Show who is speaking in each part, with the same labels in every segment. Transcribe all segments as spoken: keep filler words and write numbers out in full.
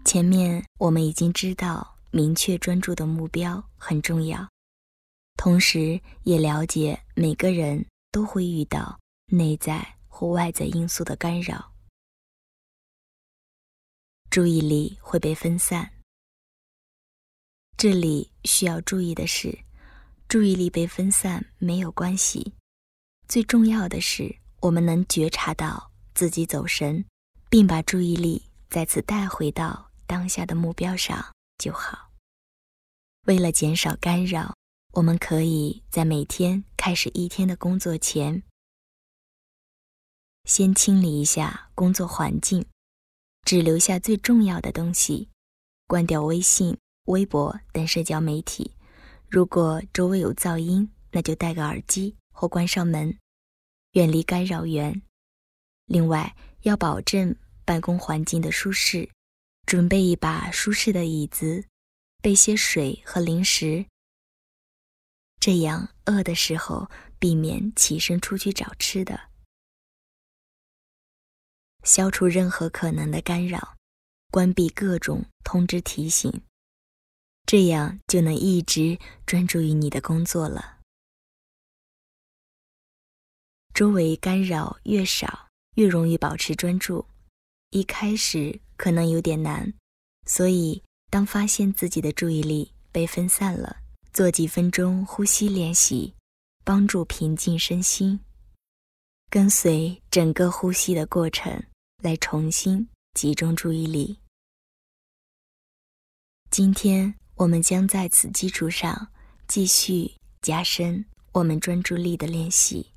Speaker 1: 前面我们已经知道明确专注的目标很重要，同时也了解每个人都会遇到内在或外在因素的干扰，注意力会被分散。这里需要注意的是，注意力被分散没有关系，最重要的是我们能觉察到自己走神，并把注意力再次带回到当下的目标上就好。为了减少干扰，我们可以在每天开始一天的工作前，先清理一下工作环境，只留下最重要的东西，关掉微信、微博等社交媒体。如果周围有噪音，那就戴个耳机或关上门，远离干扰源。另外，要保证办公环境的舒适，准备一把舒适的椅子，备些水和零食，这样饿的时候避免起身出去找吃的。消除任何可能的干扰，关闭各种通知提醒，这样就能一直专注于你的工作了。周围干扰越少，越容易保持专注。一开始可能有点难，所以当发现自己的注意力被分散了，做几分钟呼吸练习，帮助平静身心。跟随整个呼吸的过程来重新集中注意力。今天我们将在此基础上继续加深我们专注力的练习。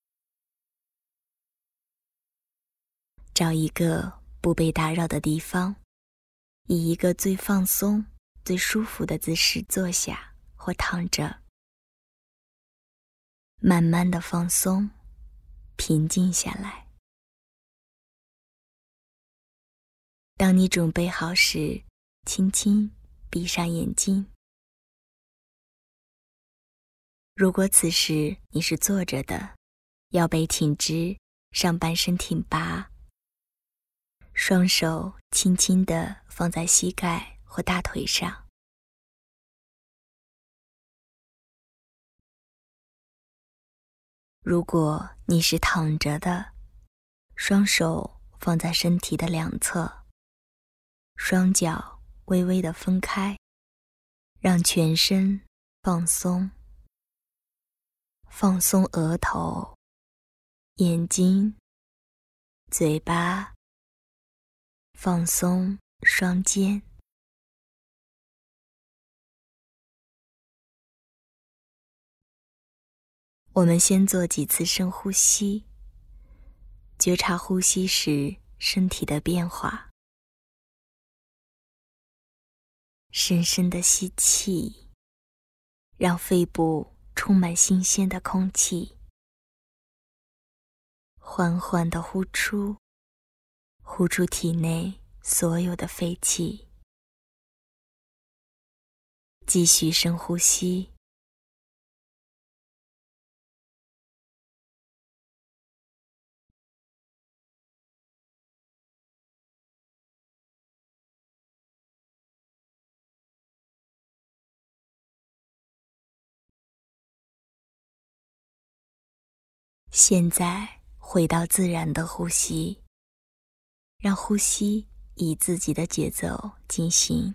Speaker 1: 找一个不被打扰的地方，以一个最放松、最舒服的姿势坐下或躺着，慢慢地放松，平静下来。当你准备好时，轻轻闭上眼睛。如果此时你是坐着的，腰背挺直，上半身挺拔，双手轻轻地放在膝盖或大腿上。如果你是躺着的，双手放在身体的两侧，双脚微微地分开，让全身放松。放松额头、眼睛、嘴巴，放松双肩。我们先做几次深呼吸，觉察呼吸时身体的变化。深深的吸气，让肺部充满新鲜的空气。缓缓地呼出，呼出体内所有的废气。继续深呼吸。现在回到自然的呼吸，让呼吸以自己的节奏进行。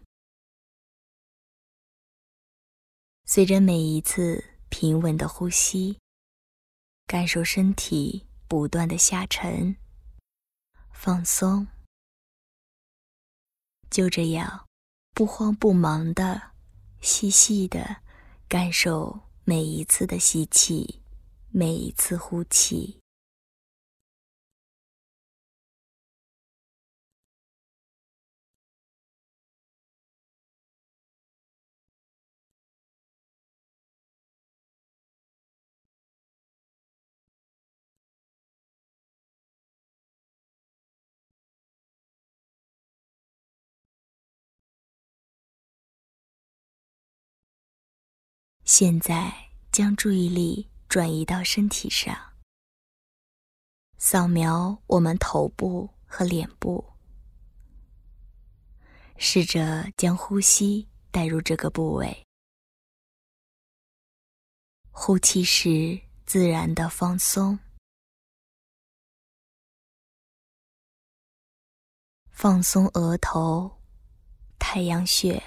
Speaker 1: 随着每一次平稳的呼吸，感受身体不断的下沉、放松。就这样，不慌不忙的、细细的感受每一次的吸气，每一次呼气。现在将注意力转移到身体上，扫描我们头部和脸部， 试着将呼吸带入这个部位，呼气时自然的放松，放松额头、太阳穴，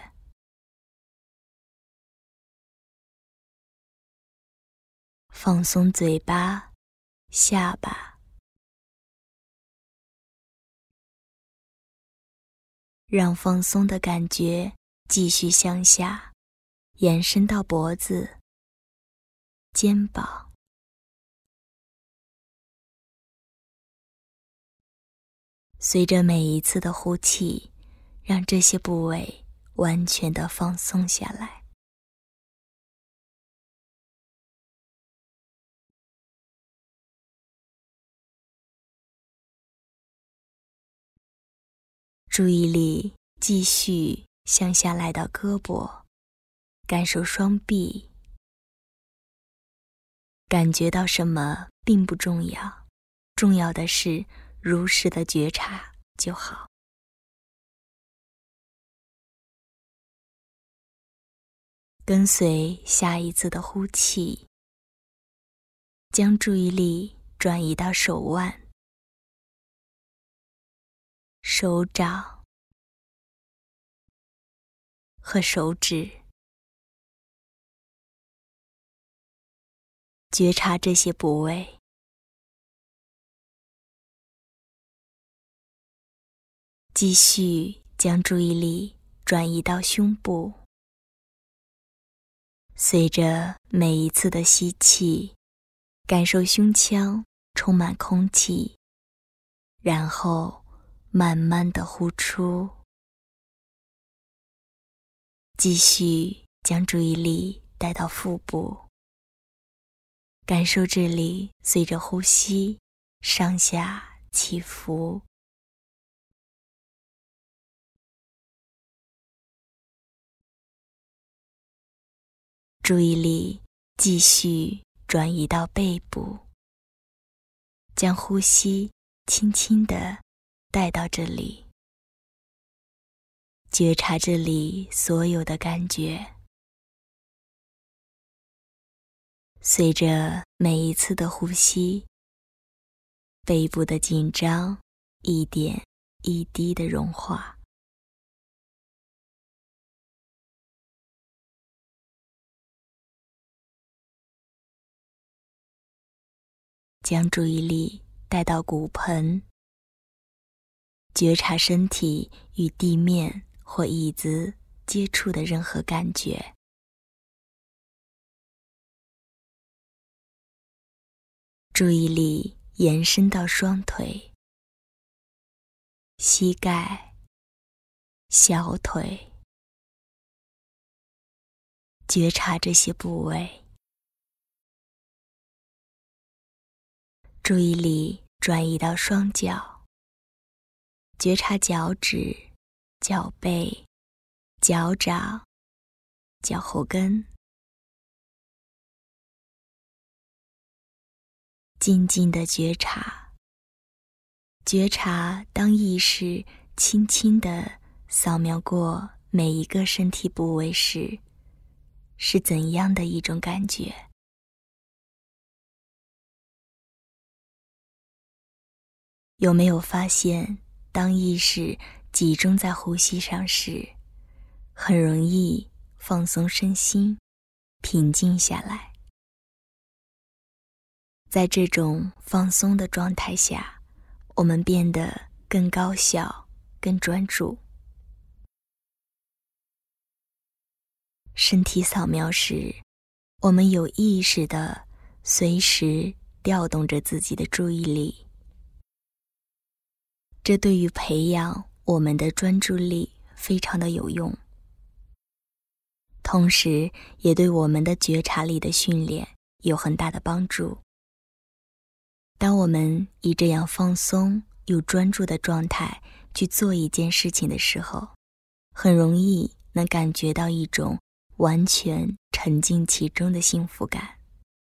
Speaker 1: 放松嘴巴、下巴，让放松的感觉继续向下延伸到脖子、肩膀。随着每一次的呼气，让这些部位完全的放松下来。注意力继续向下来到胳膊，感受双臂，感觉到什么并不重要，重要的是如实的觉察就好。跟随下一次的呼气，将注意力转移到手腕、手掌和手指，觉察这些部位。继续将注意力转移到胸部，随着每一次的吸气，感受胸腔充满空气，然后慢慢的呼出。继续将注意力带到腹部，感受这里随着呼吸上下起伏。注意力继续转移到背部，将呼吸轻轻地带到这里，觉察这里所有的感觉。随着每一次的呼吸，背部的紧张一点一滴的融化。将注意力带到骨盆，觉察身体与地面或椅子接触的任何感觉。注意力延伸到双腿、膝盖、小腿，觉察这些部位。注意力转移到双脚，觉察脚趾、脚背、脚掌、脚后跟，静静的觉察，觉察当意识轻轻地扫描过每一个身体部位时，是怎样的一种感觉。有没有发现，当意识集中在呼吸上时，很容易放松身心，平静下来。在这种放松的状态下，我们变得更高效、更专注。身体扫描时，我们有意识地随时调动着自己的注意力。这对于培养我们的专注力非常的有用，同时也对我们的觉察力的训练有很大的帮助。当我们以这样放松又专注的状态去做一件事情的时候，很容易能感觉到一种完全沉浸其中的幸福感。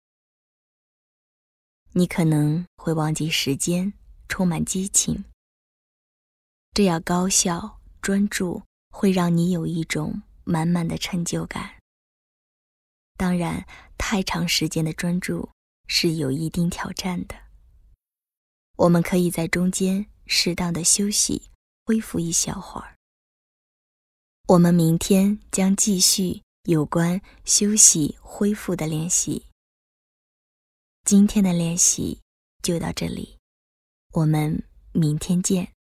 Speaker 1: 你可能会忘记时间，充满激情。这样高效、专注会让你有一种满满的成就感。当然，太长时间的专注是有一定挑战的。我们可以在中间适当的休息，恢复一小会儿。我们明天将继续有关休息恢复的练习。今天的练习就到这里，我们明天见。